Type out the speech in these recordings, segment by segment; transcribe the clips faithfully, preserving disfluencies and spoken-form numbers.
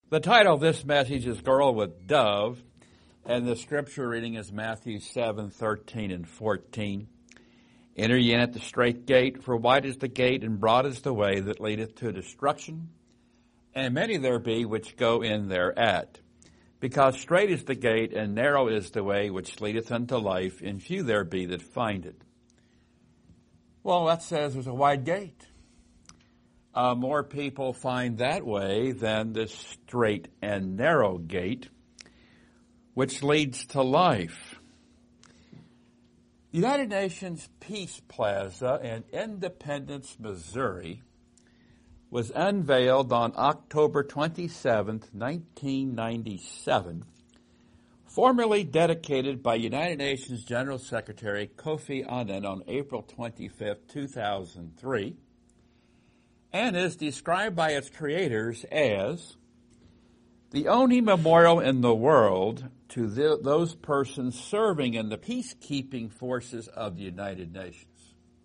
The title of this message is Girl with Dove, and the scripture reading is Matthew seven, thirteen and fourteen. Enter ye in at the strait gate, for wide is the gate, and broad is the way that leadeth to destruction, and many there be which go in thereat. Because strait is the gate, and narrow is the way which leadeth unto life, and few there be that find it. Well, that says there's a wide gate. Uh, more people find that way than the straight and narrow gate, which leads to life. The United Nations Peace Plaza in Independence, Missouri, was unveiled on October twenty-seventh, nineteen ninety-seven, formally dedicated by United Nations General Secretary Kofi Annan on April twenty-fifth, two thousand three, and is described by its creators as the only memorial in the world to the, those persons serving in the peacekeeping forces of the United Nations.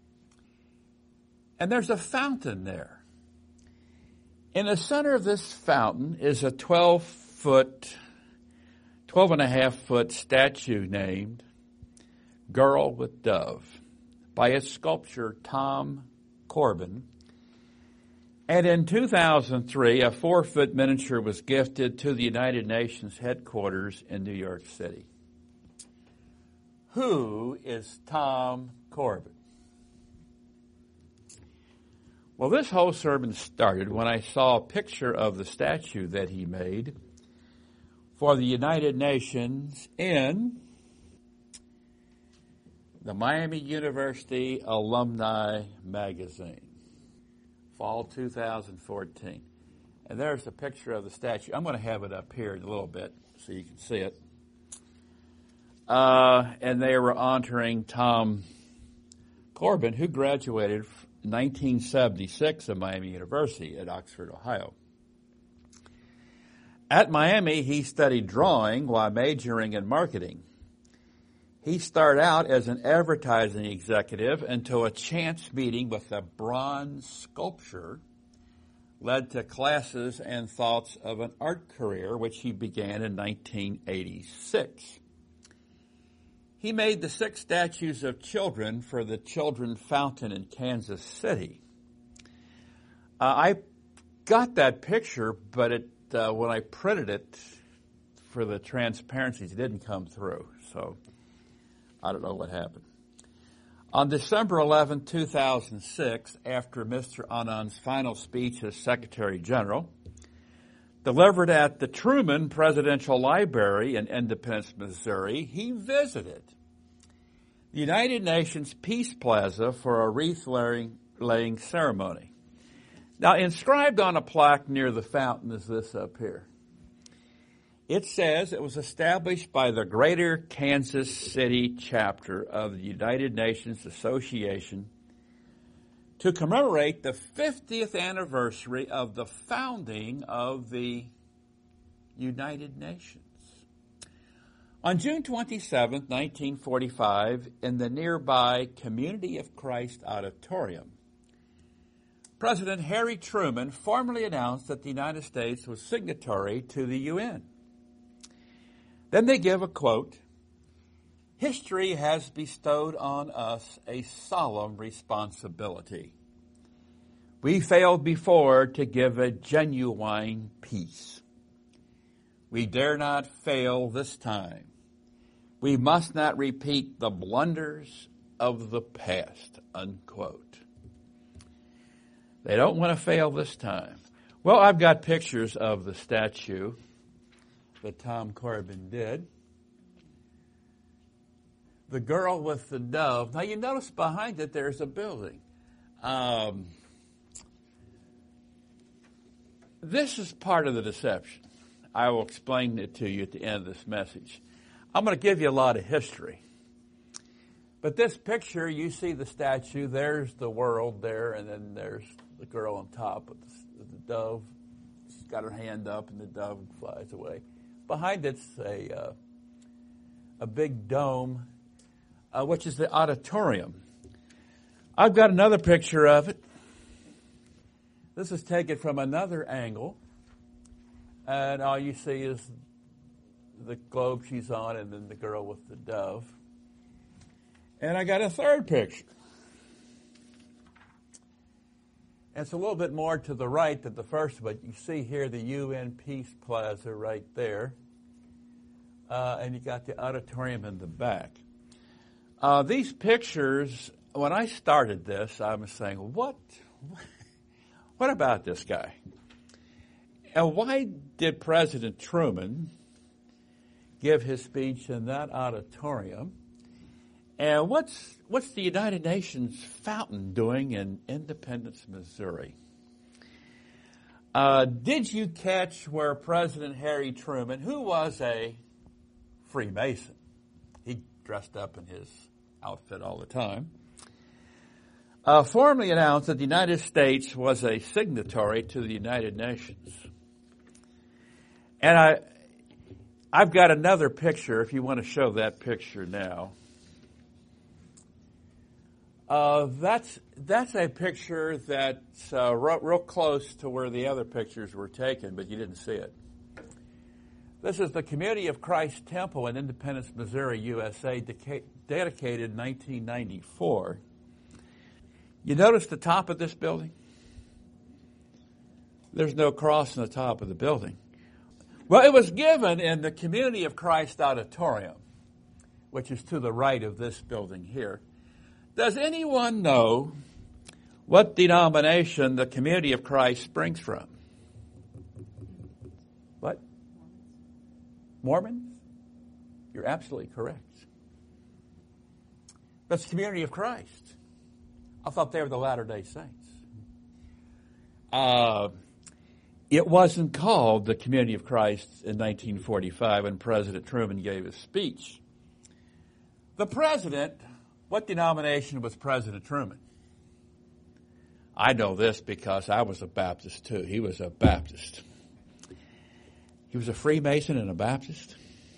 And there's a fountain there. In the center of this fountain is a twelve foot, twelve and a half foot statue named Girl with Dove by its sculptor Tom Corbin. And in two thousand three, a four-foot miniature was gifted to the United Nations headquarters in New York City. Who is Tom Corbin? Well, this whole sermon started when I saw a picture of the statue that he made for the United Nations in the Miami University Alumni Magazine. Fall two thousand fourteen. And there's the picture of the statue. I'm going to have it up here in a little bit so you can see it. Uh, and they were honoring Tom Corbin, who graduated in nineteen seventy-six at Miami University at Oxford, Ohio. At Miami, he studied drawing while majoring in marketing. He started out as an advertising executive until a chance meeting with a bronze sculpture led to classes and thoughts of an art career, which he began in nineteen eighty-six. He made the six statues of children for the Children Fountain in Kansas City. Uh, I got that picture, but it, uh, when I printed it for the transparencies, it didn't come through, so I don't know what happened. On December eleventh, two thousand six, after Mister Annan's final speech as Secretary General, delivered at the Truman Presidential Library in Independence, Missouri, he visited the United Nations Peace Plaza for a wreath-laying ceremony. Now, inscribed on a plaque near the fountain is this up here. It says it was established by the Greater Kansas City chapter of the United Nations Association to commemorate the fiftieth anniversary of the founding of the United Nations. On June twenty-seventh, nineteen forty-five, in the nearby Community of Christ Auditorium, President Harry Truman formally announced that the United States was signatory to the U N. Then they give a quote, "History has bestowed on us a solemn responsibility. We failed before to give a genuine peace. We dare not fail this time. We must not repeat the blunders of the past," unquote. They don't want to fail this time. Well, I've got pictures of the statue that Tom Corbin did. The Girl with the Dove. Now, you notice behind it there's a building. Um, this is part of the deception. I will explain it to you at the end of this message. I'm going to give you a lot of history. But this picture, you see the statue. There's the world there, and then there's the girl on top of the, the dove. She's got her hand up, and the dove flies away. Behind it's a uh, a big dome, uh, which is the auditorium. I've got another picture of it. This is taken from another angle. And all you see is the globe she's on and then the girl with the dove. And I got a third picture. It's a little bit more to the right than the first, but you see here the U N Peace Plaza right there. Uh, and you got the auditorium in the back. Uh, these pictures, when I started this, I was saying, what, what about this guy? And why did President Truman give his speech in that auditorium? And what's what's the United Nations fountain doing in Independence, Missouri? Uh, did you catch where President Harry Truman, who was a Freemason, he dressed up in his outfit all the time, uh, formally announced that the United States was a signatory to the United Nations? And I, I've got another picture, if you want to show that picture now. Uh, that's that's a picture that's uh, real, real close to where the other pictures were taken, but you didn't see it. This is the Community of Christ Temple in Independence, Missouri, U S A, deca- dedicated in nineteen ninety-four. You notice the top of this building? There's no cross on the top of the building. Well, it was given in the Community of Christ Auditorium, which is to the right of this building here. Does anyone know what denomination the Community of Christ springs from? What? Mormons? You're absolutely correct. That's the Community of Christ. I thought they were the Latter-day Saints. Uh, it wasn't called the Community of Christ in nineteen forty-five when President Truman gave his speech. The president... What denomination was President Truman? I know this because I was a Baptist too. He was a Baptist. He was a Freemason and a Baptist?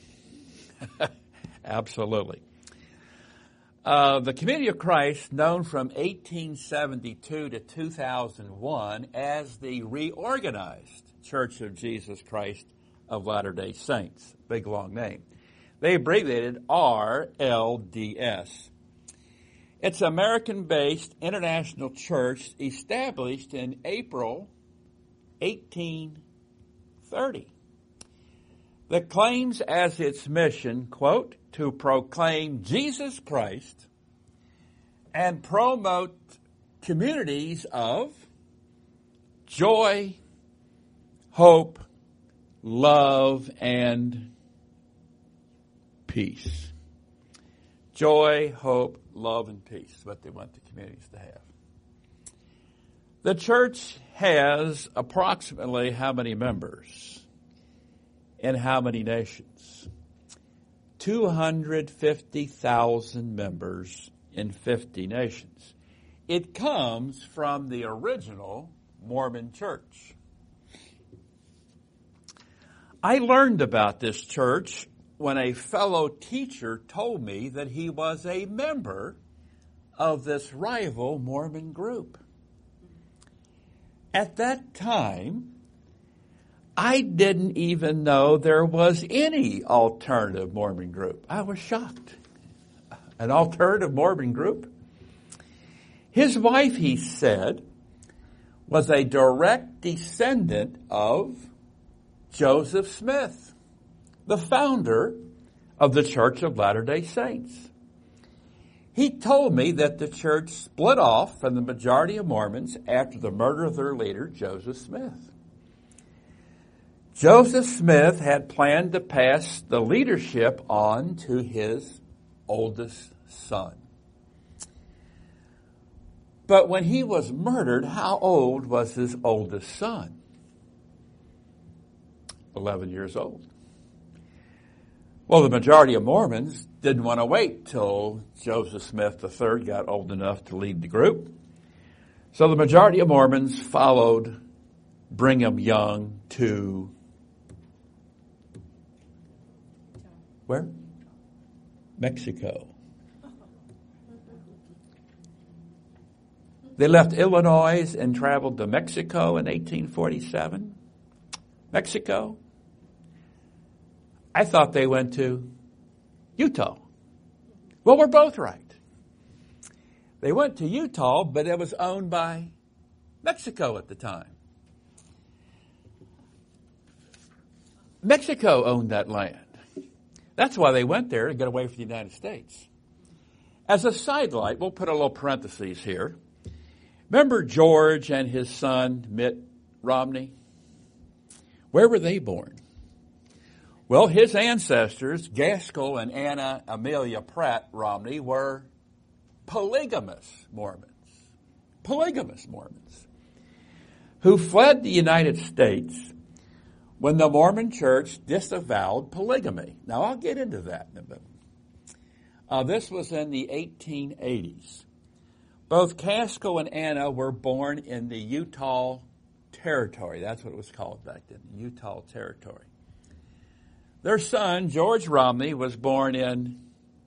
Absolutely. Uh, the Community of Christ, known from eighteen seventy-two to two thousand one as the Reorganized Church of Jesus Christ of Latter-day Saints. Big, long name. They abbreviated R L D S. It's an American-based international church established in April eighteen thirty that claims as its mission, quote, to proclaim Jesus Christ and promote communities of joy, hope, love, and peace. Joy, hope, love, and peace is what they want the communities to have. The church has approximately how many members in how many nations? two hundred fifty thousand members in fifty nations. It comes from the original Mormon church. I learned about this church when a fellow teacher told me that he was a member of this rival Mormon group. At that time, I didn't even know there was any alternative Mormon group. I was shocked. An alternative Mormon group? His wife, he said, was a direct descendant of Joseph Smith, the founder of the Church of Latter-day Saints. He told me that the church split off from the majority of Mormons after the murder of their leader, Joseph Smith. Joseph Smith had planned to pass the leadership on to his oldest son. But when he was murdered, how old was his oldest son? eleven years old. Well, the majority of Mormons didn't want to wait till Joseph Smith the third got old enough to lead the group. So the majority of Mormons followed Brigham Young to where? Mexico. They left Illinois and traveled to Mexico in eighteen forty-seven. Mexico? I thought they went to Utah. Well, we're both right. They went to Utah, but it was owned by Mexico at the time. Mexico owned that land. That's why they went there to get away from the United States. As a sidelight, we'll put a little parenthesis here. Remember George and his son, Mitt Romney? Where were they born? Well, his ancestors, Gaskell and Anna Amelia Pratt Romney, were polygamous Mormons. Polygamous Mormons who fled the United States when the Mormon Church disavowed polygamy. Now, I'll get into that in a bit. Uh, this was in the eighteen eighties. Both Gaskell and Anna were born in the Utah Territory. That's what it was called back then, the Utah Territory. Their son, George Romney, was born in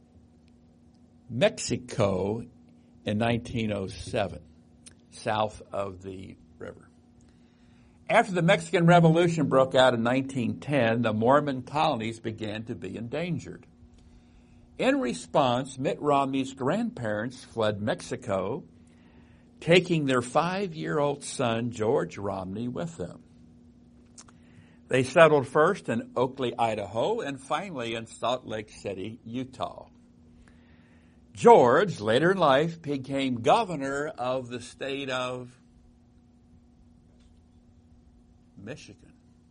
Mexico in nineteen oh seven, south of the river. After the Mexican Revolution broke out in nineteen ten, the Mormon colonies began to be endangered. In response, Mitt Romney's grandparents fled Mexico, taking their five-year-old son, George Romney, with them. They settled first in Oakley, Idaho, and finally in Salt Lake City, Utah. George, later in life, became governor of the state of Michigan,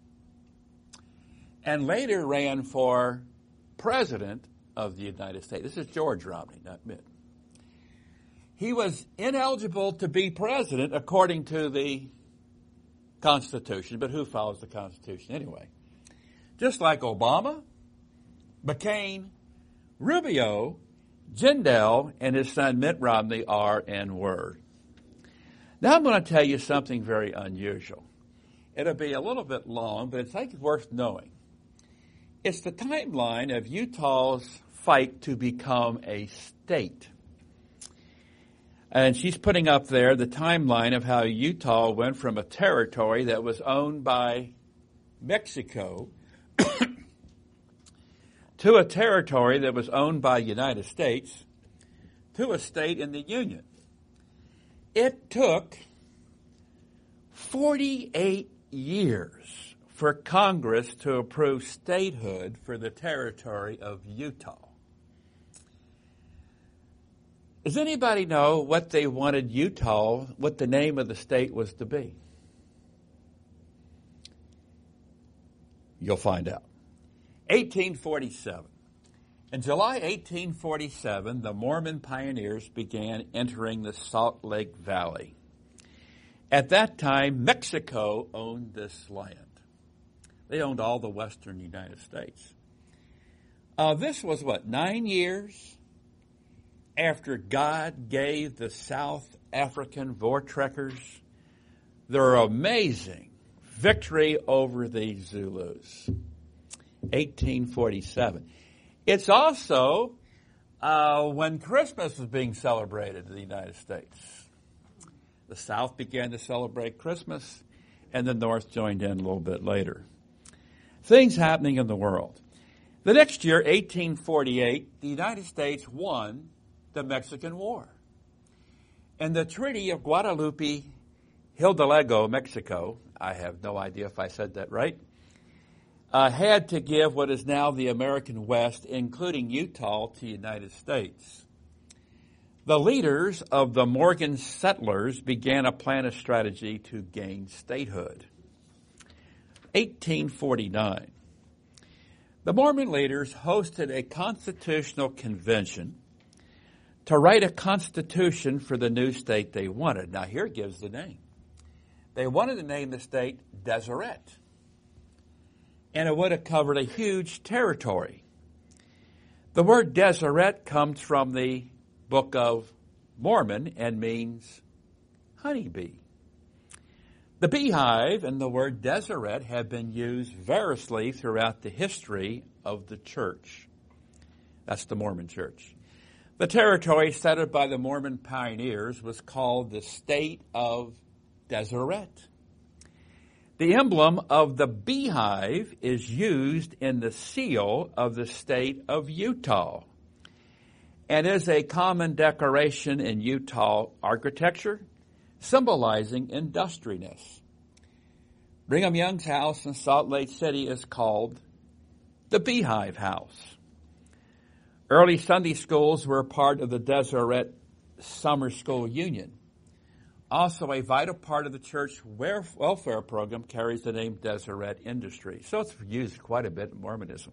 and later ran for president of the United States. This is George Romney, not Mitt. He was ineligible to be president according to the Constitution, but who follows the Constitution anyway? Just like Obama, McCain, Rubio, Jindal, and his son Mitt Romney are and were. Now I'm going to tell you something very unusual. It'll be a little bit long, but it's I think it's worth knowing. It's the timeline of Utah's fight to become a state. And she's putting up there the timeline of how Utah went from a territory that was owned by Mexico to a territory that was owned by the United States to a state in the Union. It took forty-eight years for Congress to approve statehood for the territory of Utah. Does anybody know what they wanted Utah, what the name of the state was to be? You'll find out. eighteen forty-seven. In July eighteen forty-seven, the Mormon pioneers began entering the Salt Lake Valley. At that time, Mexico owned this land. They owned all the western United States. Uh, this was, what, nine years after God gave the South African Voortrekkers their amazing victory over the Zulus. eighteen forty-seven. It's also uh, when Christmas was being celebrated in the United States. The South began to celebrate Christmas, and the North joined in a little bit later. Things happening in the world. The next year, eighteen forty-eight, the United States won the Mexican War. And the Treaty of Guadalupe Hidalgo, Mexico, I have no idea if I said that right, uh, had to give what is now the American West, including Utah, to the United States. The leaders of the Morgan settlers began a plan of strategy to gain statehood. eighteen forty-nine. The Mormon leaders hosted a constitutional convention to write a constitution for the new state they wanted. Now, here it gives the name. They wanted to name the state Deseret, and it would have covered a huge territory. The word Deseret comes from the Book of Mormon and means honeybee. The beehive and the word Deseret have been used variously throughout the history of the church. That's the Mormon church. The territory settled by the Mormon pioneers was called the State of Deseret. The emblem of the beehive is used in the seal of the state of Utah and is a common decoration in Utah architecture, symbolizing industriousness. Brigham Young's house in Salt Lake City is called the Beehive House. Early Sunday schools were part of the Deseret Summer School Union. Also, a vital part of the church welfare program carries the name Deseret Industry. So it's used quite a bit in Mormonism.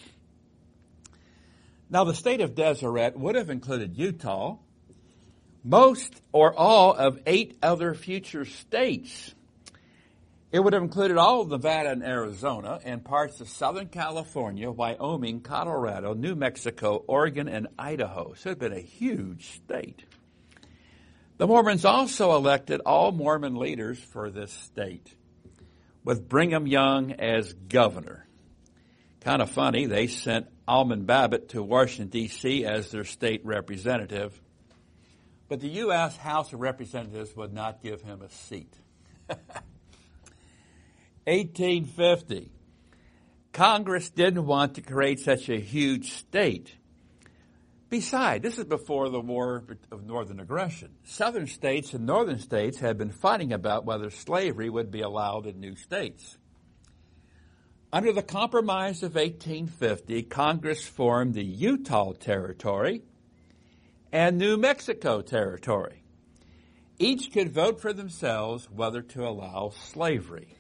Now, the state of Deseret would have included Utah, most or all of eight other future states. It would have included all of Nevada and Arizona and parts of Southern California, Wyoming, Colorado, New Mexico, Oregon, and Idaho. So it would have been a huge state. The Mormons also elected all Mormon leaders for this state, with Brigham Young as governor. Kind of funny, they sent Almon Babbitt to Washington, D C as their state representative, but the U S House of Representatives would not give him a seat. eighteen fifty. Congress didn't want to create such a huge state. Besides, this is before the War of Northern Aggression. Southern states and northern states had been fighting about whether slavery would be allowed in new states. Under the Compromise of eighteen fifty, Congress formed the Utah Territory and New Mexico Territory. Each could vote for themselves whether to allow slavery.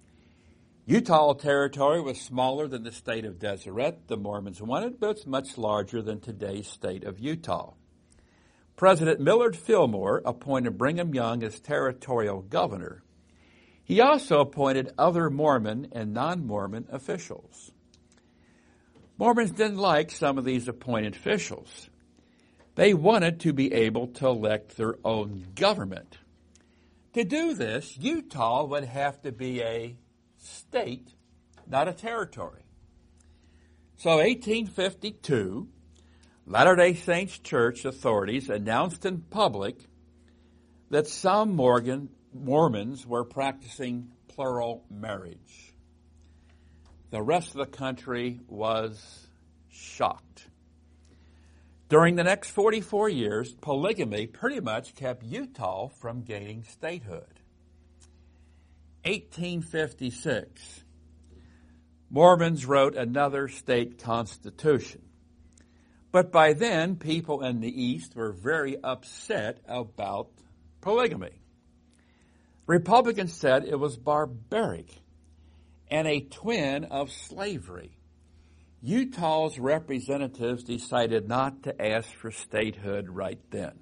Utah Territory was smaller than the state of Deseret the Mormons wanted, but it's much larger than today's state of Utah. President Millard Fillmore appointed Brigham Young as territorial governor. He also appointed other Mormon and non-Mormon officials. Mormons didn't like some of these appointed officials. They wanted to be able to elect their own government. To do this, Utah would have to be a state, not a territory. So eighteen fifty-two, Latter-day Saints Church authorities announced in public that some Morgan, Mormons were practicing plural marriage. The rest of the country was shocked. During the next forty-four years, polygamy pretty much kept Utah from gaining statehood. eighteen fifty-six, Mormons wrote another state constitution. But by then, people in the East were very upset about polygamy. Republicans said it was barbaric and a twin of slavery. Utah's representatives decided not to ask for statehood right then.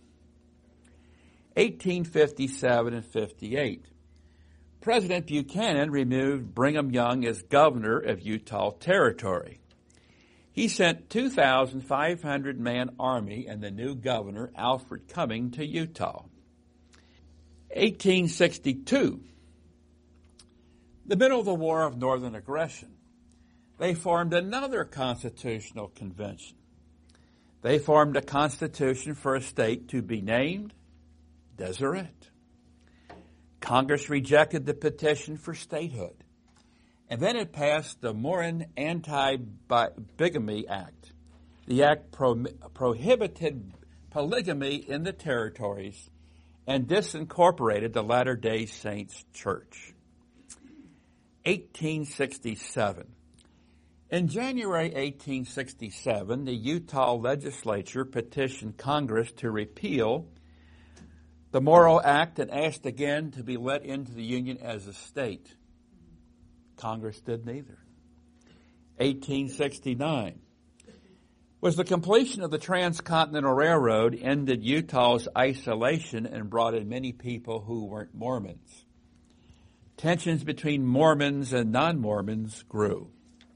eighteen fifty-seven and fifty-eight. President Buchanan removed Brigham Young as governor of Utah Territory. He sent two thousand five hundred man army and the new governor, Alfred Cumming, to Utah. eighteen sixty-two, the middle of the War of Northern Aggression, they formed another constitutional convention. They formed a constitution for a state to be named Deseret. Congress rejected the petition for statehood. And then it passed the Morin Anti-Bigamy Act. The act pro- prohibited polygamy in the territories and disincorporated the Latter-day Saints Church. eighteen sixty-seven. In January eighteen sixty-seven, the Utah legislature petitioned Congress to repeal the Morrill Act and asked again to be let into the Union as a state. Congress did neither. eighteen sixty-nine was the completion of the Transcontinental Railroad ended Utah's isolation and brought in many people who weren't Mormons. Tensions between Mormons and non-Mormons grew.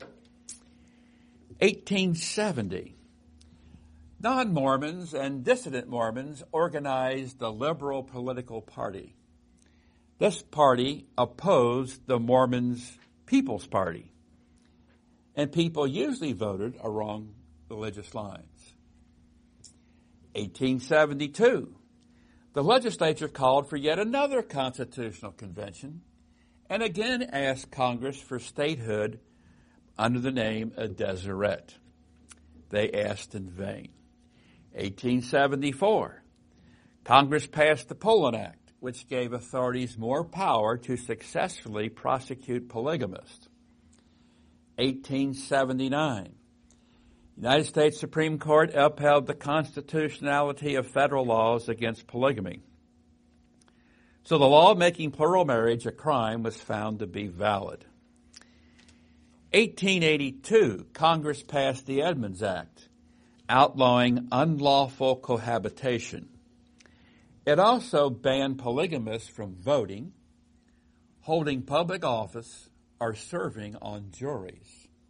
eighteen seventy. Non-Mormons and dissident Mormons organized the Liberal Political Party. This party opposed the Mormons' People's Party, and people usually voted along religious lines. eighteen seventy-two, the legislature called for yet another constitutional convention, and again asked Congress for statehood under the name of Deseret. They asked in vain. eighteen seventy-four, Congress passed the Poland Act, which gave authorities more power to successfully prosecute polygamists. eighteen seventy-nine, United States Supreme Court upheld the constitutionality of federal laws against polygamy. So the law making plural marriage a crime was found to be valid. eighteen eighty-two, Congress passed the Edmunds Act, outlawing unlawful cohabitation. It also banned polygamists from voting, holding public office, or serving on juries.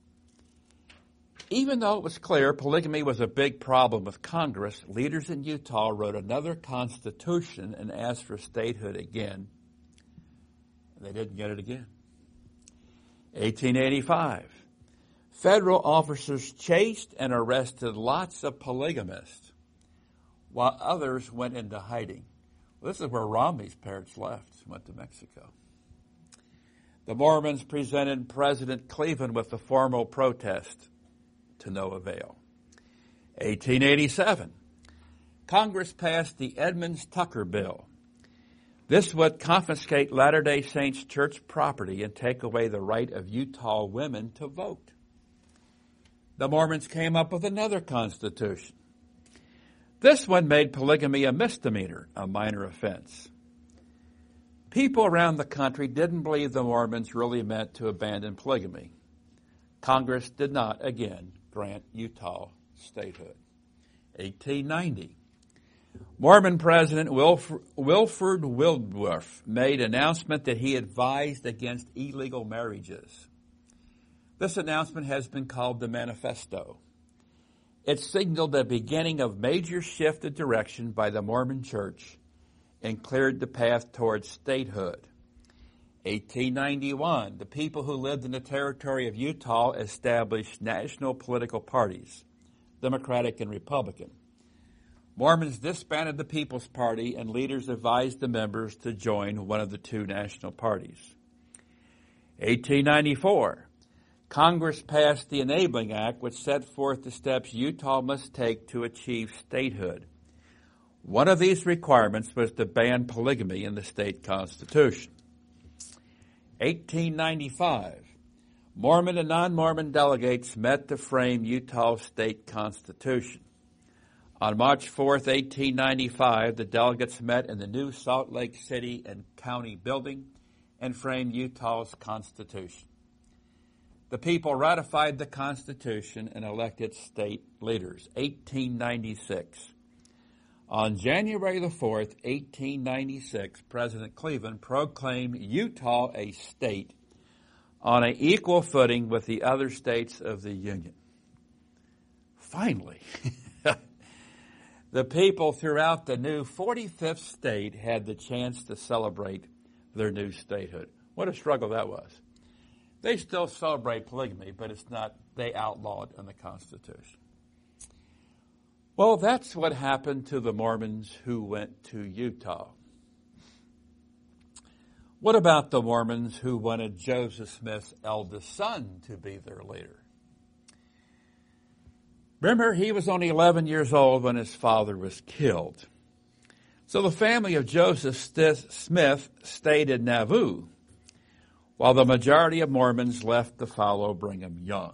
Even though it was clear polygamy was a big problem with Congress, leaders in Utah wrote another constitution and asked for statehood again. They didn't get it again. eighteen eighty-five, federal officers chased and arrested lots of polygamists while others went into hiding. Well, this is where Romney's parents left, went to Mexico. The Mormons presented President Cleveland with a formal protest, to no avail. eighteen eighty-seven, Congress passed the Edmunds-Tucker Bill. This would confiscate Latter-day Saints church property and take away the right of Utah women to vote. The Mormons came up with another constitution. This one made polygamy a misdemeanor, a minor offense. People around the country didn't believe the Mormons really meant to abandon polygamy. Congress did not, again, grant Utah statehood. eighteen ninety, Mormon President Wilf- Wilford Woodruff made an announcement that he advised against illegal marriages. This announcement has been called the Manifesto. It signaled the beginning of major shift of direction by the Mormon Church and cleared the path towards statehood. eighteen ninety-one, the people who lived in the territory of Utah established national political parties, Democratic and Republican. Mormons disbanded the People's Party, and leaders advised the members to join one of the two national parties. eighteen ninety-four, Congress passed the Enabling Act, which set forth the steps Utah must take to achieve statehood. One of these requirements was to ban polygamy in the state constitution. eighteen ninety-five, Mormon and non-Mormon delegates met to frame Utah's state constitution. On March fourth, eighteen ninety-five, the delegates met in the new Salt Lake City and County building and framed Utah's constitution. The people ratified the Constitution and elected state leaders. eighteen ninety-six. On January the fourth, eighteen ninety-six, President Cleveland proclaimed Utah a state on an equal footing with the other states of the Union. Finally, the people throughout the new forty-fifth state had the chance to celebrate their new statehood. What a struggle that was. They still celebrate polygamy, but it's not, they outlawed in the Constitution. Well, that's what happened to the Mormons who went to Utah. What about the Mormons who wanted Joseph Smith's eldest son to be their leader? Remember, he was only eleven years old when his father was killed. So the family of Joseph Smith stayed in Nauvoo, while the majority of Mormons left to follow Brigham Young.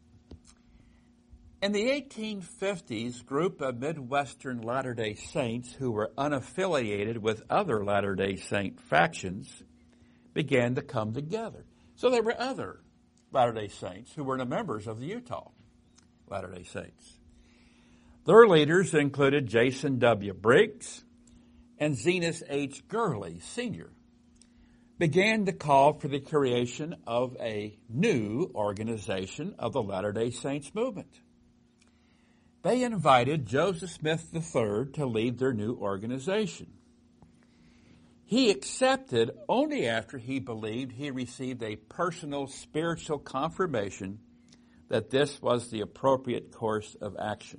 In the eighteen fifties, a group of Midwestern Latter-day Saints who were unaffiliated with other Latter-day Saint factions began to come together. So there were other Latter-day Saints who were members of the Utah Latter-day Saints. Their leaders included Jason W. Briggs and Zenas H. Gurley, Senior began to call for the creation of a new organization of the Latter-day Saints movement. They invited Joseph Smith the third to lead their new organization. He accepted only after he believed he received a personal spiritual confirmation that this was the appropriate course of action.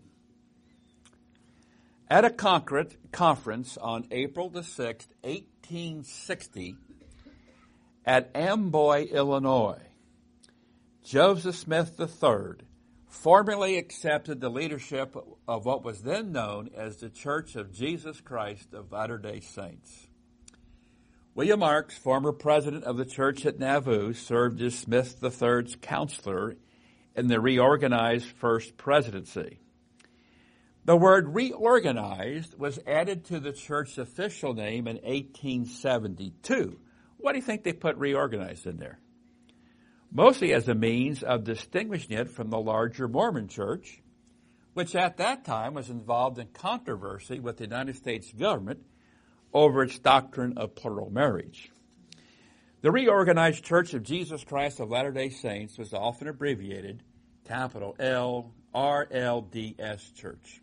At a conference on April the sixth, eighteen sixty, At Amboy, Illinois, Joseph Smith the third formally accepted the leadership of what was then known as the Church of Jesus Christ of Latter-day Saints. William Marks, former president of the church at Nauvoo, served as Smith the third's counselor in the reorganized First Presidency. The word reorganized was added to the church's official name in eighteen seventy-two. Why do you think they put reorganized in there? Mostly as a means of distinguishing it from the larger Mormon church, which at that time was involved in controversy with the United States government over its doctrine of plural marriage. The Reorganized Church of Jesus Christ of Latter-day Saints was often abbreviated capital L, R L D S Church.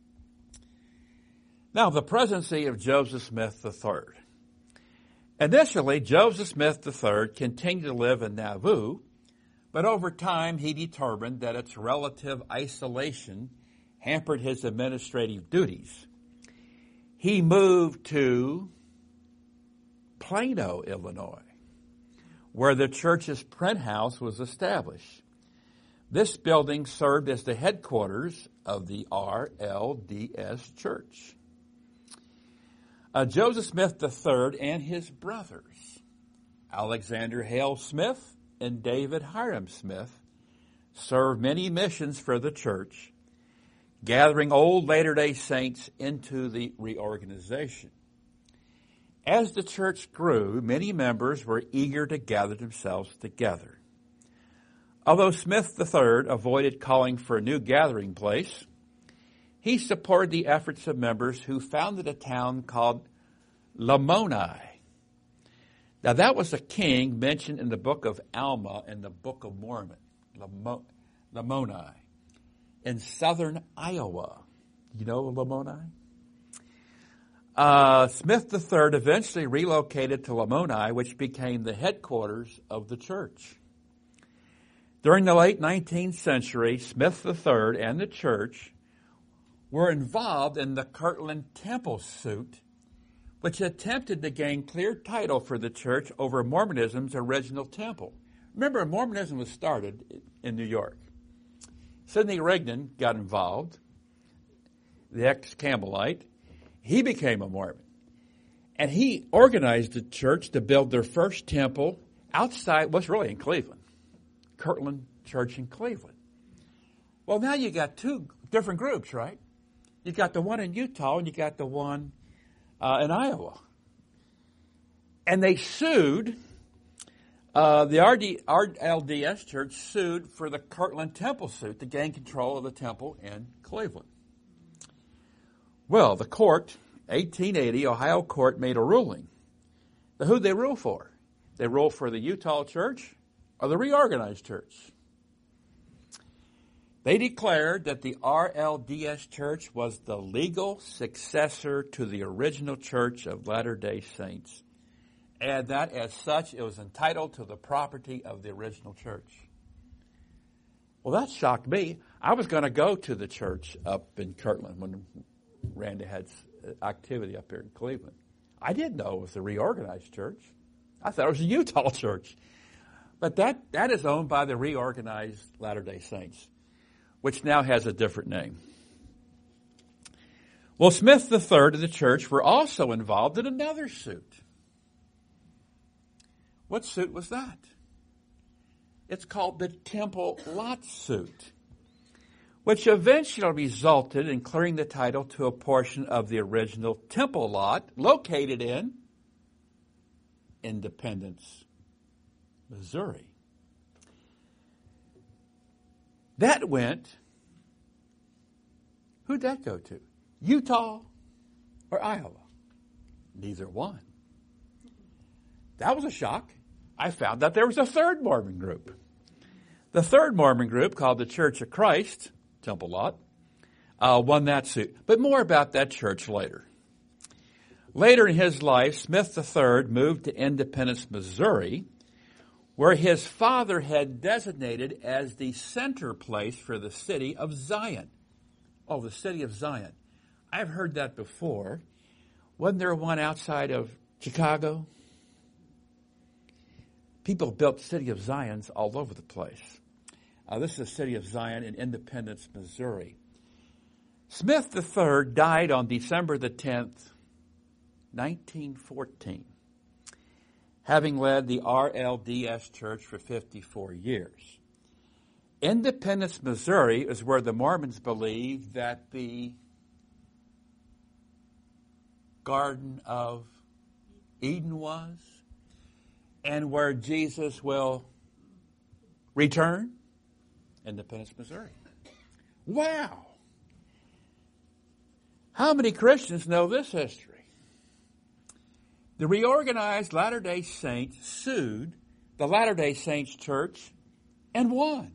Now, the presidency of Joseph Smith the third. Initially, Joseph Smith the third continued to live in Nauvoo, but over time he determined that its relative isolation hampered his administrative duties. He moved to Plano, Illinois, where the church's print house was established. This building served as the headquarters of the R L D S Church. Uh, Joseph Smith the third and his brothers, Alexander Hale Smith and David Hiram Smith, served many missions for the church, gathering old Latter-day Saints into the reorganization. As the church grew, many members were eager to gather themselves together. Although Smith the third avoided calling for a new gathering place, he supported the efforts of members who founded a town called Lamoni. Now, that was a king mentioned in the book of Alma in the Book of Mormon, Lamo- Lamoni, in southern Iowa. You know Lamoni? Uh, Smith the third eventually relocated to Lamoni, which became the headquarters of the church. During the late nineteenth century, Smith the third and the church were involved in the Kirtland Temple suit, which attempted to gain clear title for the church over Mormonism's original temple. Remember, Mormonism was started in New York. Sidney Rigdon got involved, the ex-Campbellite. He became a Mormon. And he organized the church to build their first temple outside, what's really in Cleveland, Kirtland Church in Cleveland. Well, now you got two different groups, right? You got the one in Utah and you got the one uh, in Iowa. And they sued, uh, the R D, R L D S Church sued for the Kirtland Temple suit to gain control of the temple in Cleveland. Well, the court, eighteen eighty, Ohio court made a ruling. Now, who'd they rule for? They ruled for the Utah Church or the Reorganized Church. They declared that the R L D S Church was the legal successor to the original Church of Latter-day Saints, and that as such it was entitled to the property of the original church. Well, that shocked me. I was going to go to the church up in Kirtland when Randy had activity up here in Cleveland. I didn't know it was the Reorganized Church. I thought it was a Utah church. But that, that is owned by the Reorganized Latter-day Saints, which now has a different name. Well, Smith the third and the church were also involved in another suit. What suit was that? It's called the Temple Lot suit, which eventually resulted in clearing the title to a portion of the original temple lot located in Independence, Missouri. That went, who'd that go to? Utah or Iowa? Neither one. That was a shock. I found out there was a third Mormon group. The third Mormon group, called the Church of Christ, Temple Lot, uh, won that suit. But more about that church later. Later in his life, Smith the third moved to Independence, Missouri, where his father had designated as the center place for the city of Zion. Oh, the city of Zion. I've heard that before. Wasn't there one outside of Chicago? People built City of Zions all over the place. Uh, this is the City of Zion in Independence, Missouri. Smith the third died on December the tenth, nineteen fourteen, having led the R L D S Church for fifty-four years. Independence, Missouri is where the Mormons believe that the Garden of Eden was, and where Jesus will return. Independence, Missouri. Wow! How many Christians know this history? The reorganized Latter-day Saints sued the Latter-day Saints Church and won.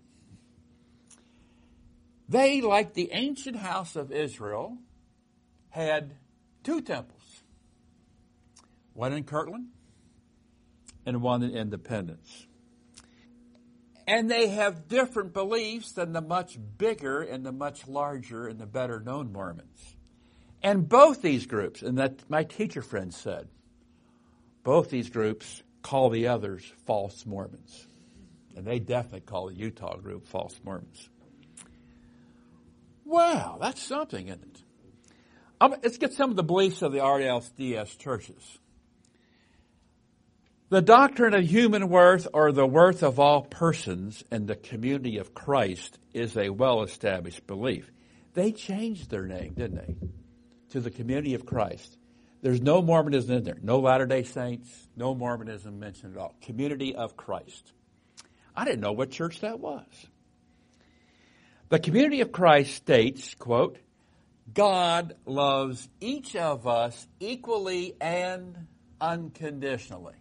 They, like the ancient house of Israel, had two temples. One in Kirtland and one in Independence. And they have different beliefs than the much bigger and the much larger and the better known Mormons. And both these groups, and that my teacher friend said, both these groups call the others false Mormons. And they definitely call the Utah group false Mormons. Wow, that's something, isn't it? Um, let's get some of the beliefs of the R L D S churches. The doctrine of human worth, or the worth of all persons in the community of Christ, is a well-established belief. They changed their name, didn't they, to the community of Christ. There's no Mormonism in there. No Latter-day Saints, no Mormonism mentioned at all. Community of Christ. I didn't know what church that was. The community of Christ states, quote, God loves each of us equally and unconditionally.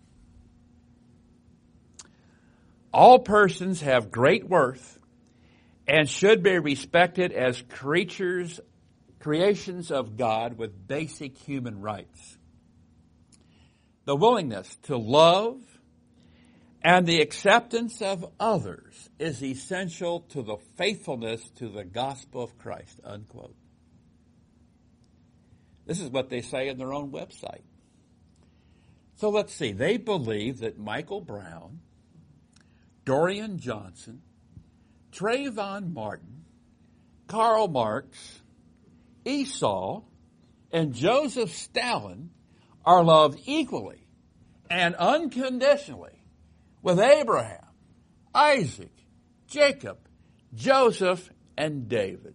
All persons have great worth and should be respected as creatures, creations of God with basic human rights. The willingness to love and the acceptance of others is essential to the faithfulness to the gospel of Christ, unquote. This is what they say in their own website. So let's see. They believe that Michael Brown, Dorian Johnson, Trayvon Martin, Karl Marx, Esau, and Joseph Stalin are loved equally and unconditionally with Abraham, Isaac, Jacob, Joseph, and David.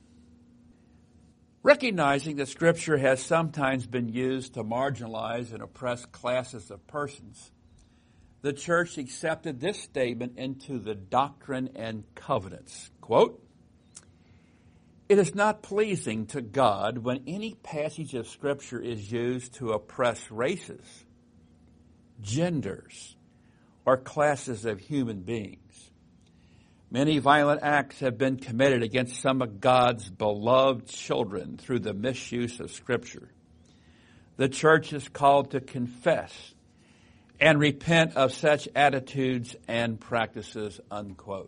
Recognizing that Scripture has sometimes been used to marginalize and oppress classes of persons, the church accepted this statement into the Doctrine and Covenants. Quote, it is not pleasing to God when any passage of Scripture is used to oppress races, genders, or classes of human beings. Many violent acts have been committed against some of God's beloved children through the misuse of Scripture. The church is called to confess and repent of such attitudes and practices, unquote.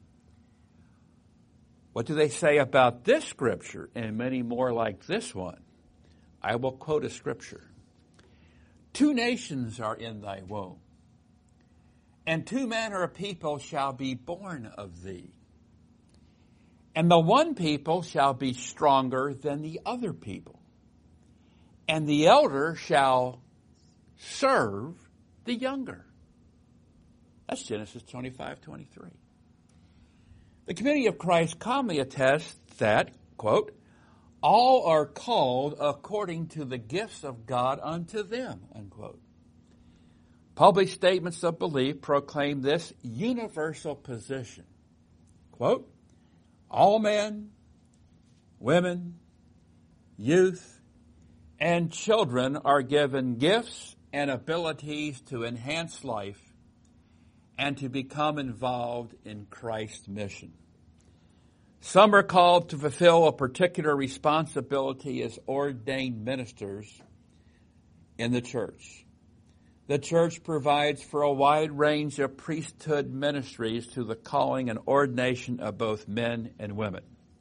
What do they say about this scripture and many more like this one? I will quote a scripture. Two nations are in thy womb, and two manner of people shall be born of thee. And the one people shall be stronger than the other people, and the elder shall serve the younger. That's Genesis twenty-five twenty-three. The community of Christ calmly attests that, quote, all are called according to the gifts of God unto them, unquote. Public statements of belief proclaim this universal position. Quote, all men, women, youth, and children are given gifts and abilities to enhance life and to become involved in Christ's mission. Some are called to fulfill a particular responsibility as ordained ministers in the church. The church provides for a wide range of priesthood ministries to the calling and ordination of both men and women.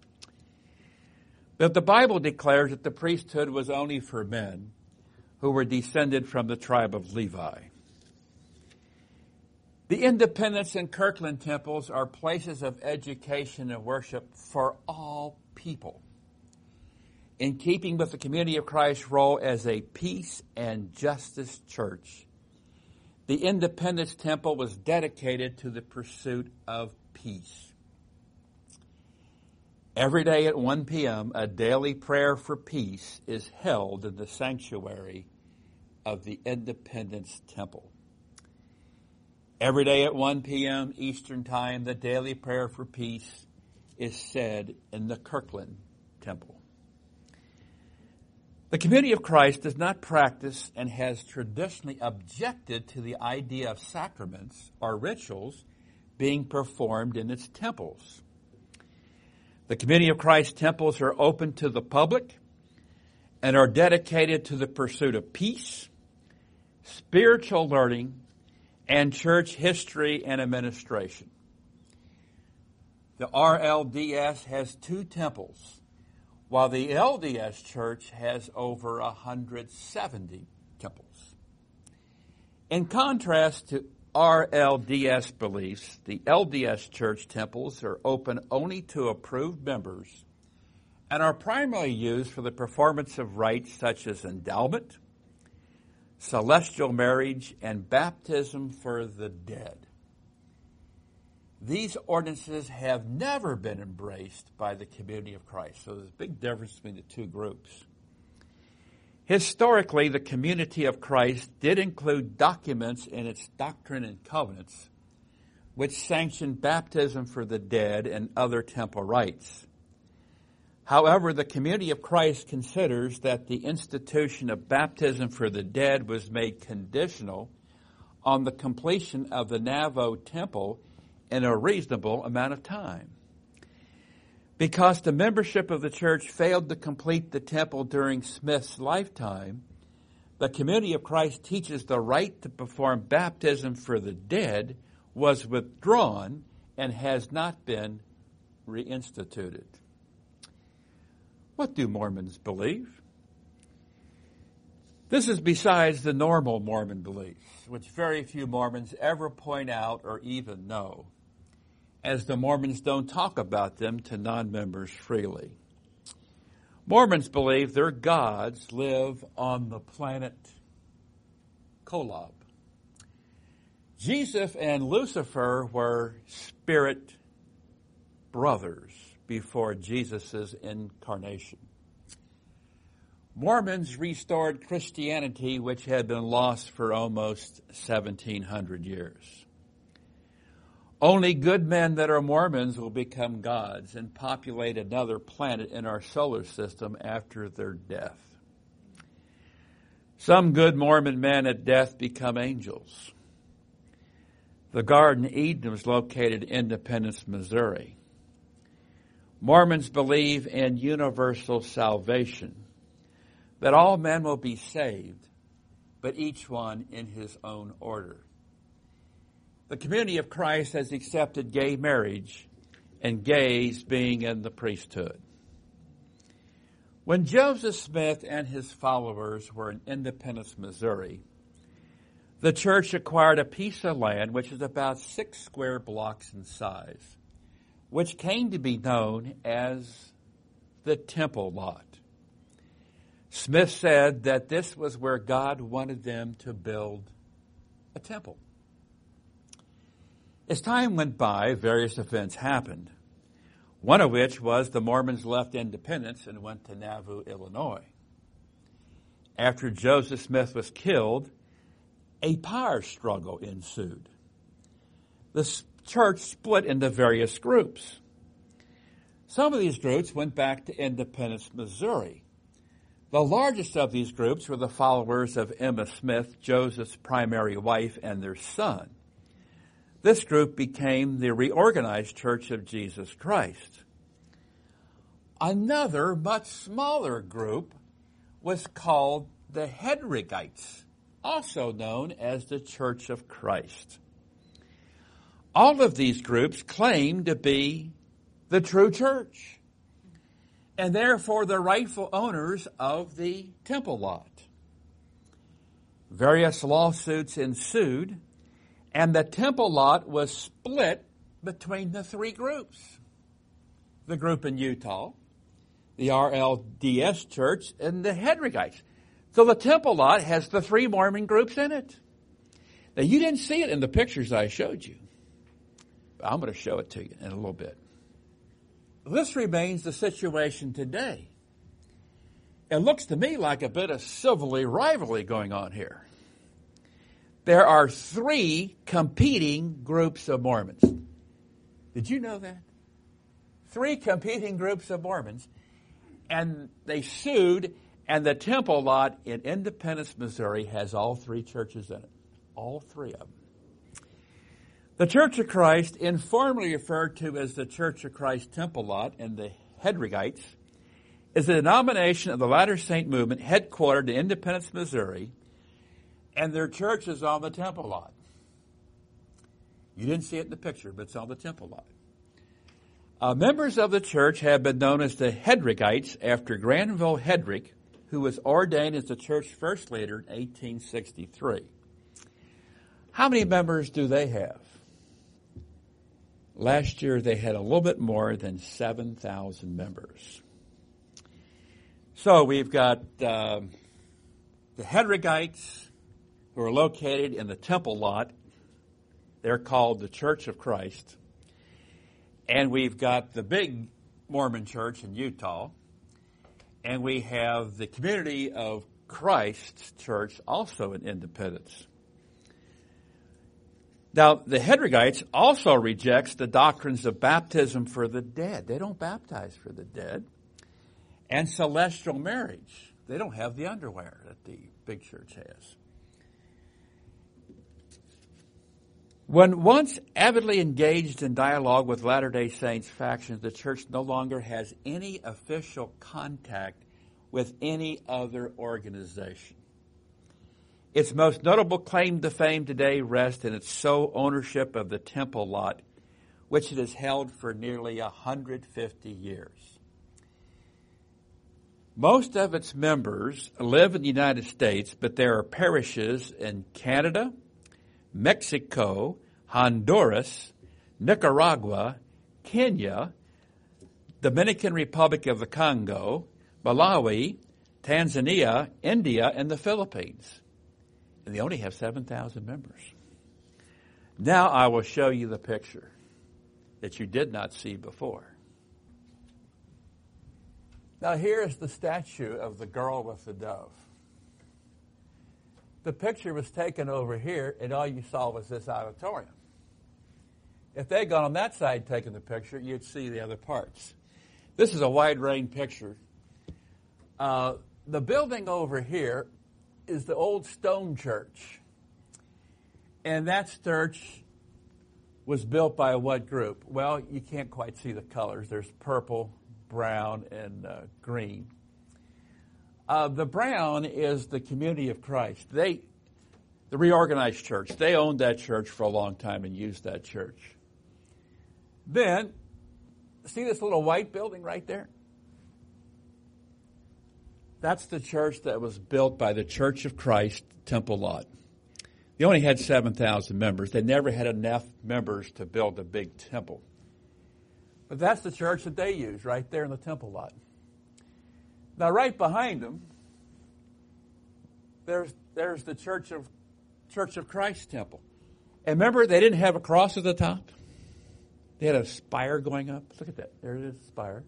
But the Bible declares that the priesthood was only for men who were descended from the tribe of Levi. The Independence and Kirkland temples are places of education and worship for all people, in keeping with the Community of Christ's role as a peace and justice church. The Independence Temple was dedicated to the pursuit of peace. Every day at one p.m., a daily prayer for peace is held in the sanctuary of the Independence Temple. Every day at one p.m. Eastern Time, the daily prayer for peace is said in the Kirkland Temple. The Community of Christ does not practice and has traditionally objected to the idea of sacraments or rituals being performed in its temples. The Community of Christ temples are open to the public and are dedicated to the pursuit of peace, spiritual learning, and church history and administration. The R L D S has two temples, while the L D S Church has over one hundred seventy temples. In contrast to R L D S beliefs, the L D S Church temples are open only to approved members and are primarily used for the performance of rites such as endowment, celestial marriage, and baptism for the dead. These ordinances have never been embraced by the Community of Christ, so there's a big difference between the two groups. Historically, the Community of Christ did include documents in its Doctrine and Covenants which sanctioned baptism for the dead and other temple rites. However, the Community of Christ considers that the institution of baptism for the dead was made conditional on the completion of the Nauvoo Temple in a reasonable amount of time. Because the membership of the church failed to complete the temple during Smith's lifetime, the Community of Christ teaches the right to perform baptism for the dead was withdrawn and has not been reinstituted. What do Mormons believe? This is besides the normal Mormon beliefs, which very few Mormons ever point out or even know, as the Mormons don't talk about them to non-members freely. Mormons believe their gods live on the planet Kolob. Jesus and Lucifer were spirit brothers before Jesus' incarnation. Mormons restored Christianity, which had been lost for almost seventeen hundred years. Only good men that are Mormons will become gods and populate another planet in our solar system after their death. Some good Mormon men at death become angels. The Garden Eden was located in Independence, Missouri. Mormons believe in universal salvation, that all men will be saved, but each one in his own order. The Community of Christ has accepted gay marriage and gays being in the priesthood. When Joseph Smith and his followers were in Independence, Missouri, the church acquired a piece of land which is about six square blocks in size, which came to be known as the Temple Lot. Smith said that this was where God wanted them to build a temple. As time went by, various events happened, one of which was the Mormons left Independence and went to Nauvoo, Illinois. After Joseph Smith was killed, a power struggle ensued. The church split into various groups. Some of these groups went back to Independence, Missouri. The largest of these groups were the followers of Emma Smith, Joseph's primary wife, and their son. This group became the Reorganized Church of Jesus Christ. Another, much smaller group was called the Hedrigites, also known as the Church of Christ. All of these groups claimed to be the true church, and therefore the rightful owners of the Temple Lot. Various lawsuits ensued, And the temple lot was split between the three groups. The group in Utah, the R L D S Church, and the Hedrigites. So the temple lot has the three Mormon groups in it. Now, you didn't see it in the pictures I showed you. I'm going to show it to you in a little bit. This remains the situation today. It looks to me like a bit of civil rivalry going on here. There are three competing groups of Mormons. Did you know that? Three competing groups of Mormons. And they sued, and the temple lot in Independence, Missouri has all three churches in it. All three of them. The Church of Christ, informally referred to as the Church of Christ Temple Lot and the Hedrigites, is a denomination of the Latter-Saint movement headquartered in Independence, Missouri, and their church is on the temple lot. You didn't see it in the picture, but it's on the temple lot. Uh, members of the church have been known as the Hedrigites after Granville Hedrick, who was ordained as the church first leader in eighteen sixty-three. How many members do they have? Last year, they had a little bit more than seven thousand members. So we've got uh, the Hedrigites, who are located in the temple lot. They're called the Church of Christ. And we've got the big Mormon church in Utah. And we have the Community of Christ Church, also in Independence. Now, the Hedrigites also rejects the doctrines of baptism for the dead. They don't baptize for the dead. And celestial marriage. They don't have the underwear that the big church has. When once avidly engaged in dialogue with Latter-day Saints factions, the church no longer has any official contact with any other organization. Its most notable claim to fame today rests in its sole ownership of the temple lot, which it has held for nearly one hundred fifty years. Most of its members live in the United States, but there are parishes in Canada, Mexico, Honduras, Nicaragua, Kenya, Dominican Republic of the Congo, Malawi, Tanzania, India, and the Philippines. And they only have seven thousand members. Now I will show you the picture that you did not see before. Now here is the statue of the girl with the dove. The picture was taken over here, and all you saw was this auditorium. If they had gone on that side taking the picture, you'd see the other parts. This is a wide-range picture. Uh, the building over here is the old stone church. And that church was built by what group? Well, you can't quite see the colors. There's purple, brown, and uh, green. Uh, the brown is the Community of Christ. They, the reorganized church. They owned that church for a long time and used that church. Then, see this little white building right there? That's the church that was built by the Church of Christ Temple Lot. They only had seven thousand members. They never had enough members to build a big temple. But that's the church that they use right there in the temple lot. Now, right behind them, there's there's the Church of Church of Christ Temple. And remember, they didn't have a cross at the top. They had a spire going up. Look at that. There it is, the spire.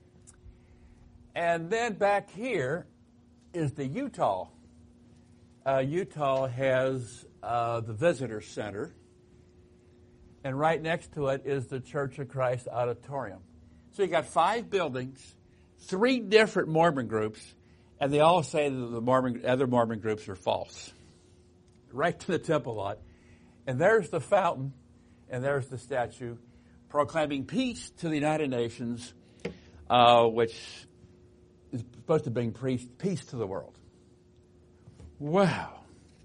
And then back here is the Utah. Uh, Utah has uh, the Visitor Center. And right next to it is the Church of Christ Auditorium. So you got five buildings, three different Mormon groups, and they all say that the Mormon, other Mormon groups are false. Right to the temple lot. And there's the fountain, and there's the statue proclaiming peace to the United Nations, uh, which is supposed to bring peace to the world. Wow.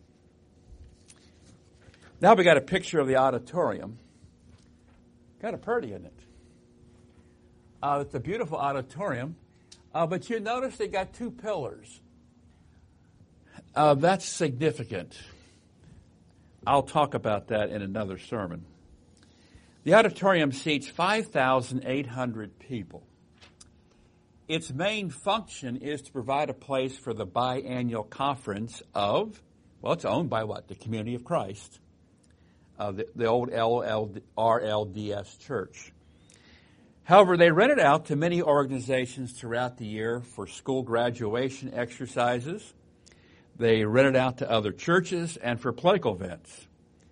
Now we got a picture of the auditorium. Kind of pretty, isn't it? Uh, it's a beautiful auditorium. Uh, but you notice they got two pillars. Uh, that's significant. I'll talk about that in another sermon. The auditorium seats five thousand eight hundred people. Its main function is to provide a place for the biannual conference of, well, it's owned by what? The Community of Christ, uh, the, the old R L D S church. However, they rent it out to many organizations throughout the year for school graduation exercises. They rent it out to other churches and for political events.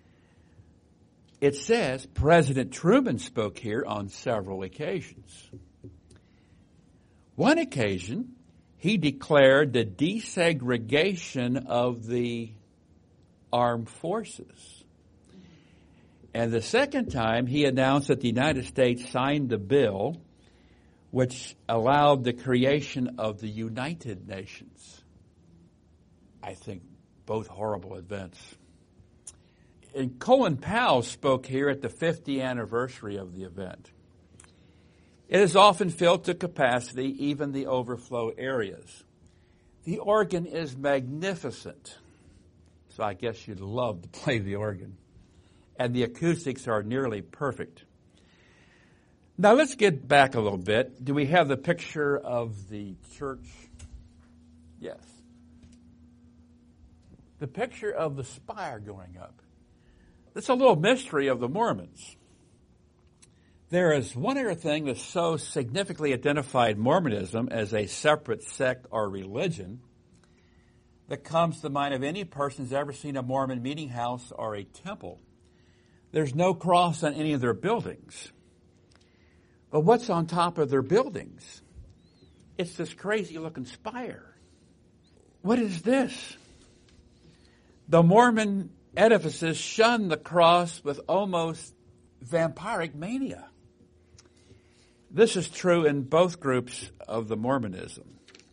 It says President Truman spoke here on several occasions. One occasion, he declared the desegregation of the armed forces. And the second time, he announced that the United States signed the bill which allowed the creation of the United Nations. I think both horrible events. And Colin Powell spoke here at the fiftieth anniversary of the event. It is often filled to capacity, even the overflow areas. The organ is magnificent, so I guess you'd love to play the organ. And the acoustics are nearly perfect. Now let's get back a little bit. Do we have the picture of the church? Yes. The picture of the spire going up. It's a little mystery of the Mormons. There is one other thing that so significantly identified Mormonism as a separate sect or religion that comes to the mind of any person who's ever seen a Mormon meeting house or a temple. There's no cross on any of their buildings. But what's on top of their buildings? It's this crazy-looking spire. What is this? The Mormon edifices shun the cross with almost vampiric mania. This is true in both groups of the Mormonism.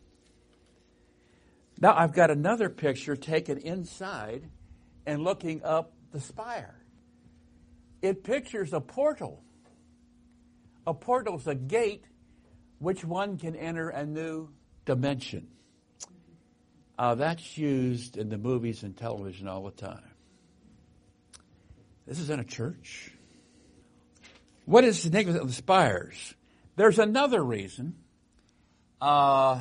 Now I've got another picture taken inside and looking up the spire. It pictures a portal. A portal is a gate which one can enter a new dimension. Uh, that's used in the movies and television all the time. This is in a church. What is the significance of the spires? There's another reason. Uh,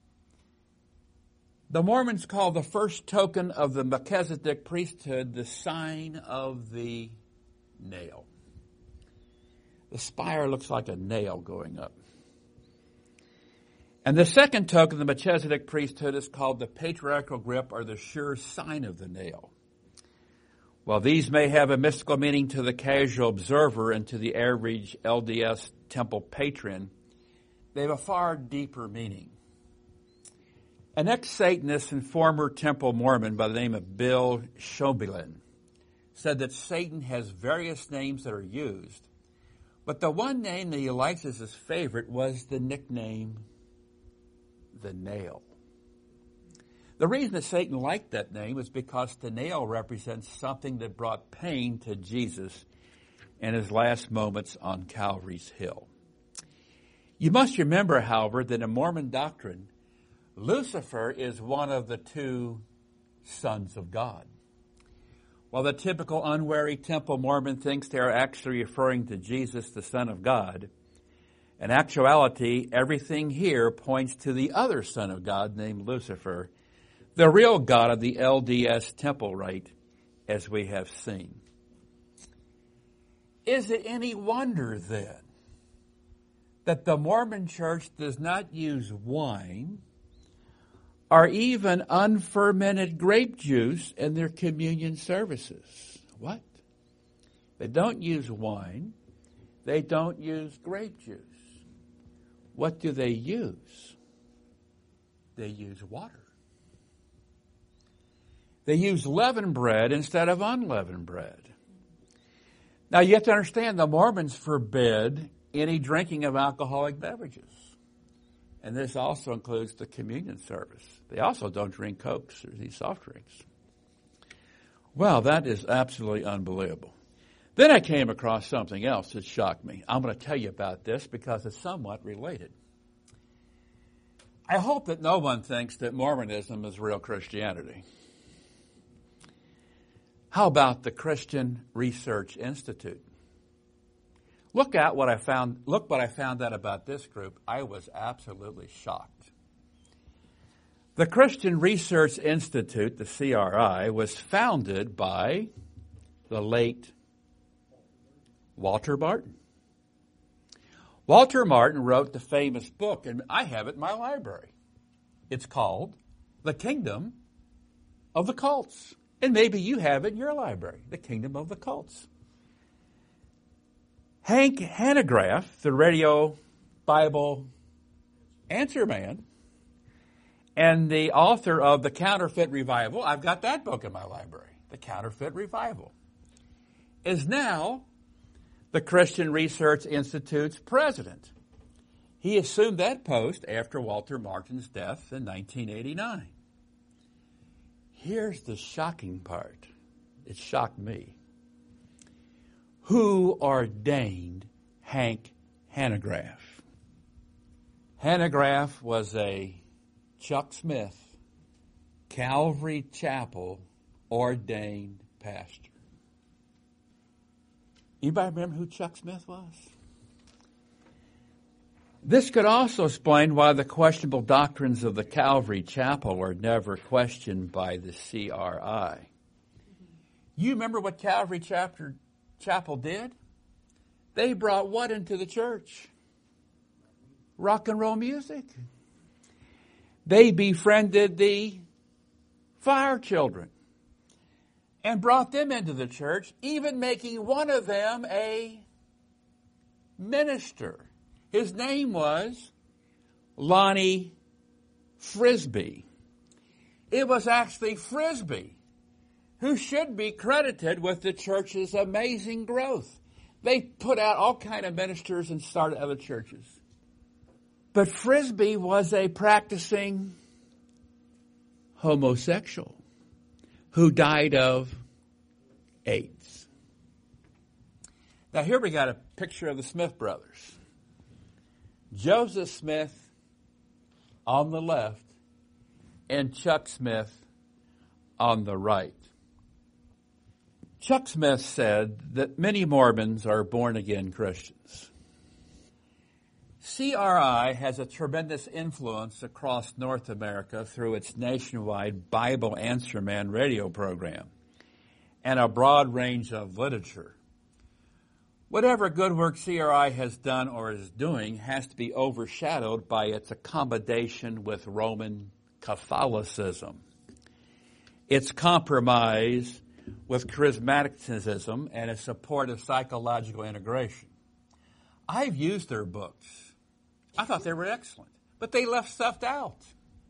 the Mormons call the first token of the Melchizedek priesthood the sign of the nail. The spire looks like a nail going up. And the second token of the Melchizedek priesthood is called the patriarchal grip, or the sure sign of the nail. While these may have a mystical meaning to the casual observer and to the average L D S temple patron, they have a far deeper meaning. An ex-Satanist and former temple Mormon by the name of Bill Schobelin said that Satan has various names that are used, but the one name that he likes as his favorite was the nickname the nail. The reason that Satan liked that name was because the nail represents something that brought pain to Jesus in his last moments on Calvary's Hill. You must remember, however, that in Mormon doctrine, Lucifer is one of the two sons of God. While the typical unwary temple Mormon thinks they are actually referring to Jesus, the Son of God, in actuality, everything here points to the other Son of God named Lucifer, the real God of the L D S temple rite, as we have seen. Is it any wonder, then, that the Mormon Church does not use wine or even unfermented grape juice in their communion services? What? They don't use wine. They don't use grape juice. What do they use? They use water. They use leavened bread instead of unleavened bread. Now you have to understand the Mormons forbid any drinking of alcoholic beverages. And this also includes the communion service. They also don't drink Cokes or these soft drinks. Well, that is absolutely unbelievable. Then I came across something else that shocked me. I'm going to tell you about this because it's somewhat related. I hope that no one thinks that Mormonism is real Christianity. How about the Christian Research Institute? Look at what I found, look what I found out about this group. I was absolutely shocked. The Christian Research Institute, the C R I, was founded by the late Walter Martin. Walter Martin wrote the famous book, and I have it in my library. It's called The Kingdom of the Cults. And maybe you have it in your library, The Kingdom of the Cults. Hank Hanegraaff, the radio Bible answer man, and the author of The Counterfeit Revival, I've got that book in my library, The Counterfeit Revival, is now the Christian Research Institute's president. He assumed that post after Walter Martin's death in nineteen eighty-nine. Here's the shocking part. It shocked me. Who ordained Hank Hanegraaff? Hanegraaff was a Chuck Smith, Calvary Chapel ordained pastor. Anybody remember who Chuck Smith was? This could also explain why the questionable doctrines of the Calvary Chapel were never questioned by the C R I. You remember what Calvary Chapter, Chapel did? They brought what into the church? Rock and roll music. They befriended the fire children and brought them into the church, even making one of them a minister. His name was Lonnie Frisbee. It was actually Frisbee who should be credited with the church's amazing growth. They put out all kind of ministers and started other churches. But Frisbee was a practicing homosexual who died of AIDS. Now here we got a picture of the Smith brothers. Joseph Smith on the left and Chuck Smith on the right. Chuck Smith said that many Mormons are born-again Christians. C R I has a tremendous influence across North America through its nationwide Bible Answer Man radio program and a broad range of literature. Whatever good work C R I has done or is doing has to be overshadowed by its accommodation with Roman Catholicism, its compromise with charismaticism, and its support of psychological integration. I've used their books. I thought they were excellent, but they left stuff out.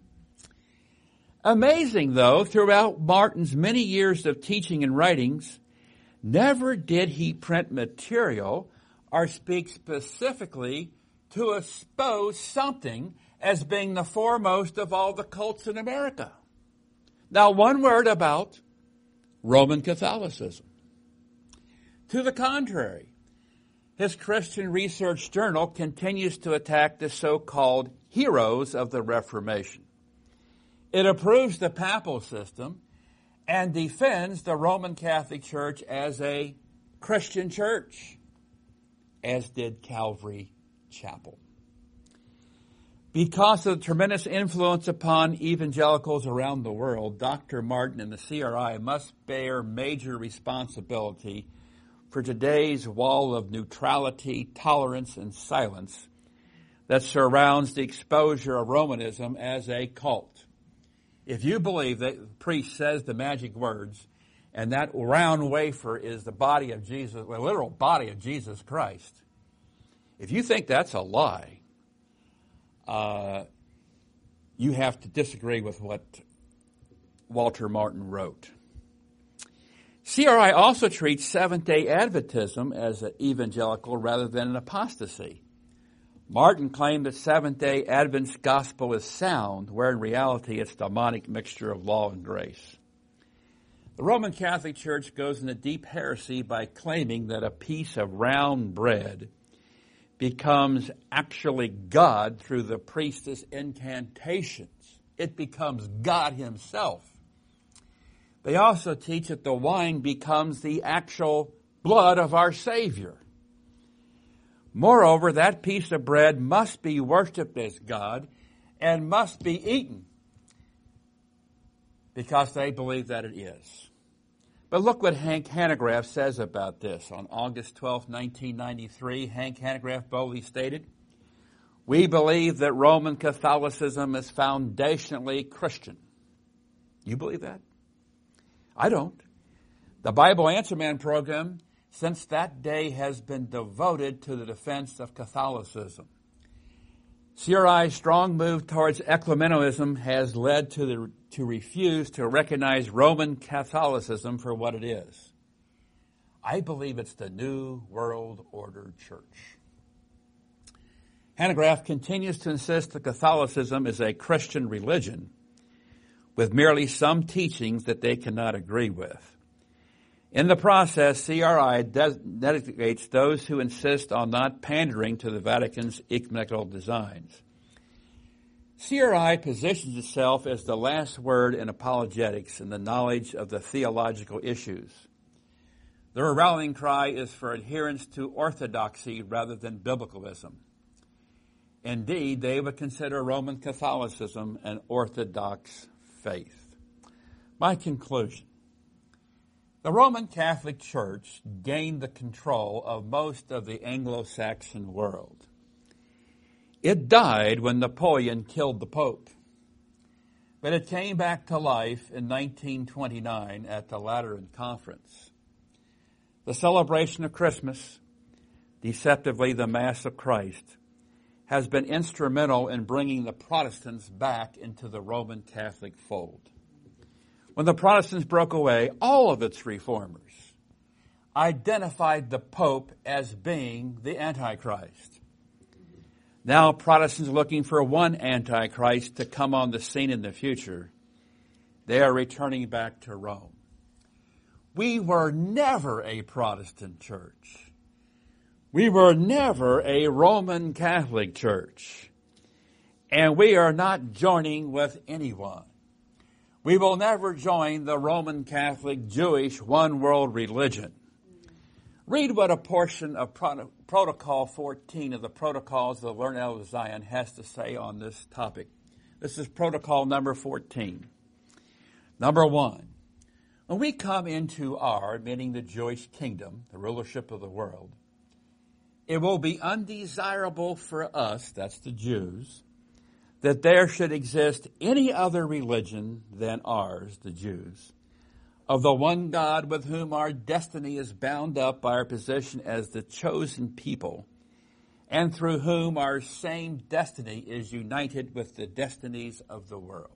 Amazing, though, throughout Martin's many years of teaching and writings, never did he print material or speak specifically to expose something as being the foremost of all the cults in America. Now, one word about Roman Catholicism. To the contrary, his Christian Research Journal continues to attack the so-called heroes of the Reformation. It approves the papal system and defends the Roman Catholic Church as a Christian church, as did Calvary Chapel. Because of the tremendous influence upon evangelicals around the world, Doctor Martin and the C R I must bear major responsibility for today's wall of neutrality, tolerance, and silence that surrounds the exposure of Romanism as a cult. If you believe that the priest says the magic words and that round wafer is the body of Jesus, the literal body of Jesus Christ, if you think that's a lie, uh, you have to disagree with what Walter Martin wrote. C R I also treats Seventh-day Adventism as an evangelical rather than an apostasy. Martin claimed that Seventh-day Adventist gospel is sound, where in reality it's a demonic mixture of law and grace. The Roman Catholic Church goes into deep heresy by claiming that a piece of round bread becomes actually God through the priestess incantations. It becomes God himself. They also teach that the wine becomes the actual blood of our Savior. Moreover, that piece of bread must be worshipped as God and must be eaten because they believe that it is. But look what Hank Hanegraaff says about this. On August twelfth, nineteen ninety-three, Hank Hanegraaff boldly stated, "We believe that Roman Catholicism is foundationally Christian." You believe that? I don't. The Bible Answer Man program, since that day, has been devoted to the defense of Catholicism. C R I's strong move towards ecumenialism has led to the to refuse to recognize Roman Catholicism for what it is. I believe it's the New World Order Church. Hanegraaff continues to insist that Catholicism is a Christian religion with merely some teachings that they cannot agree with. In the process, C R I designates those who insist on not pandering to the Vatican's ecumenical designs. C R I positions itself as the last word in apologetics and the knowledge of the theological issues. Their rallying cry is for adherence to orthodoxy rather than biblicalism. Indeed, they would consider Roman Catholicism an orthodox faith. My conclusion. The Roman Catholic Church gained the control of most of the Anglo-Saxon world. It died when Napoleon killed the Pope, but it came back to life in nineteen twenty-nine at the Lateran Conference. The celebration of Christmas, deceptively the Mass of Christ, has been instrumental in bringing the Protestants back into the Roman Catholic fold. When the Protestants broke away, all of its reformers identified the Pope as being the Antichrist. Now Protestants are looking for one Antichrist to come on the scene in the future. They are returning back to Rome. We were never a Protestant church. We were never a Roman Catholic church. And we are not joining with anyone. We will never join the Roman Catholic Jewish one world religion. Read what a portion of Pro- Protocol fourteen of the Protocols of the Learned Elders of Zion has to say on this topic. This is Protocol number fourteen. Number one, when we come into our, meaning the Jewish kingdom, the rulership of the world, it will be undesirable for us, that's the Jews, that there should exist any other religion than ours, the Jews, of the one God with whom our destiny is bound up by our position as the chosen people, and through whom our same destiny is united with the destinies of the world.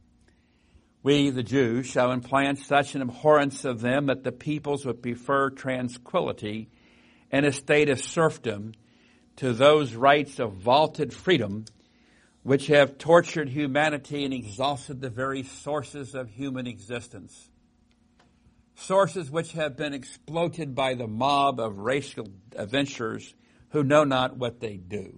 We, the Jews, shall implant such an abhorrence of them that the peoples would prefer tranquility and a state of serfdom to those rights of vaunted freedom which have tortured humanity and exhausted the very sources of human existence. Sources which have been exploited by the mob of racial adventurers who know not what they do.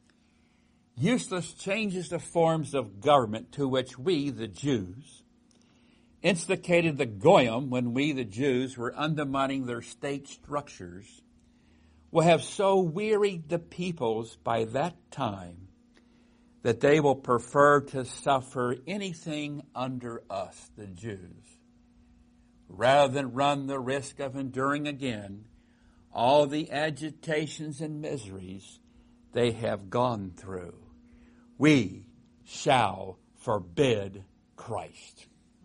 Useless changes of forms of government to which we, the Jews, instigated the Goyim when we, the Jews, were undermining their state structures, will have so wearied the peoples by that time that they will prefer to suffer anything under us, the Jews, rather than run the risk of enduring again all the agitations and miseries they have gone through. We shall forbid Christ.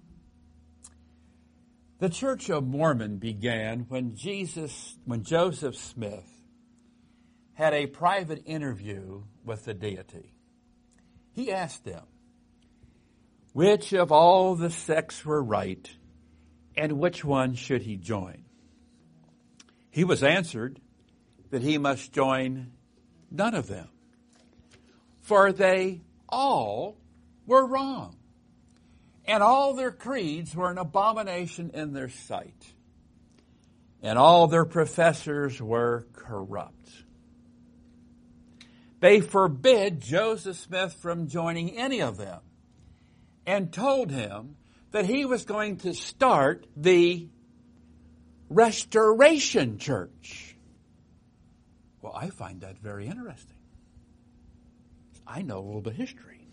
The Church of Mormon began when Jesus, when Joseph Smith had a private interview with the deity. He asked them, which of all the sects were right, and which one should he join? He was answered that he must join none of them, for they all were wrong, and all their creeds were an abomination in their sight, and all their professors were corrupt. They forbid Joseph Smith from joining any of them and told him that he was going to start the Restoration Church. Well, I find that very interesting. I know a little bit of history.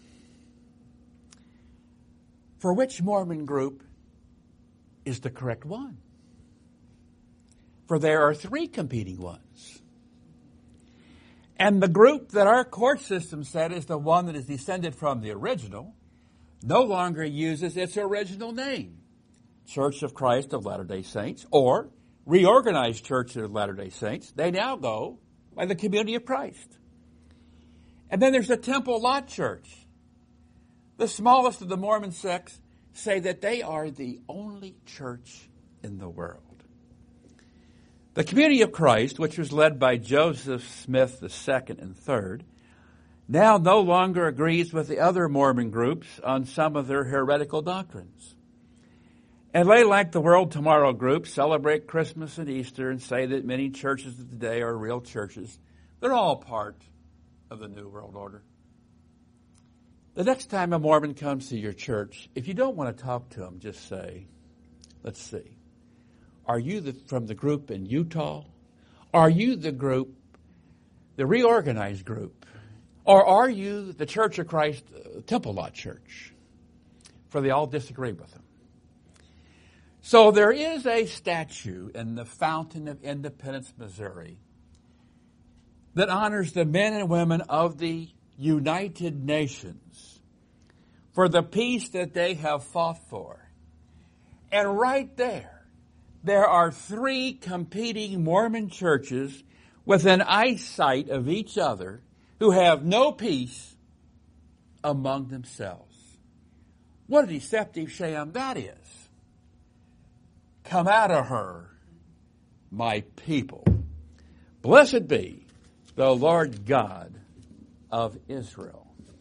For which Mormon group is the correct one? For there are three competing ones. And the group that our court system said is the one that is descended from the original no longer uses its original name, Church of Christ of Latter-day Saints, or Reorganized Church of Latter-day Saints. They now go by the Community of Christ. And then there's the Temple Lot Church. The smallest of the Mormon sects say that they are the only church in the world. The Community of Christ, which was led by Joseph Smith the second and third, now no longer agrees with the other Mormon groups on some of their heretical doctrines. And they, like the World Tomorrow group, celebrate Christmas and Easter and say that many churches of today are real churches. They're all part of the New World Order. The next time a Mormon comes to your church, if you don't want to talk to them, just say, let's see, are you the, from the group in Utah? Are you the group, the reorganized group? Or are you the Church of Christ uh, Temple Lot Church? For they all disagree with them. So there is a statue in the Fountain of Independence, Missouri, that honors the men and women of the United Nations for the peace that they have fought for. And right there, there are three competing Mormon churches within eyesight of each other who have no peace among themselves. What a deceptive sham that is. Come out of her, my people. Blessed be the Lord God of Israel.